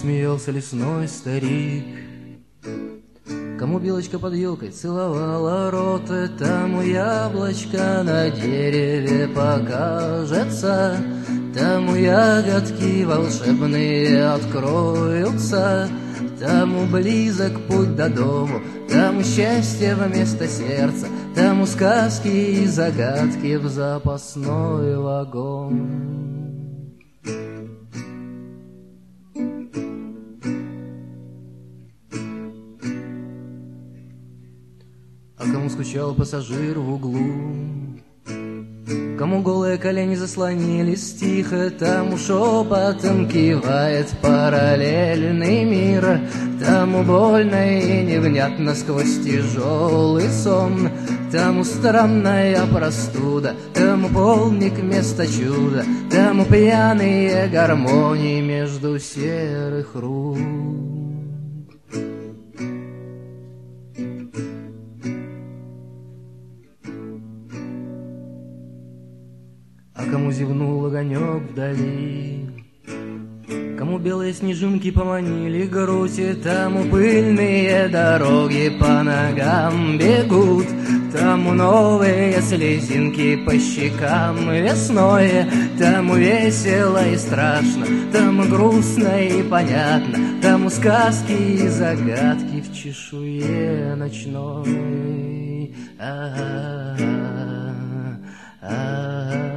смеялся лесной старик. Кому белочка под елкой целовала рот, тому яблочко на дереве покажется, тому ягодки волшебные откроются, тому близок путь до дому, тому счастье вместо сердца, тому сказки и загадки в запасной вагон. А кому скучал пассажир в углу, кому голые колени заслонились тихо, тому шепотом кивает параллельный мир, тому больно и невнятно сквозь тяжелый сон, тому странная простуда, тому полник вместо чуда, тому пьяные гармонии между серых рук. А кому зевнул огонек вдали, кому белые снежинки поманили грудь, тому пыльные дороги по ногам бегут, тому новые слезинки по щекам весной, тому весело и страшно, тому грустно и понятно, тому сказки и загадки в чешуе ночной. А-а-а-а-а.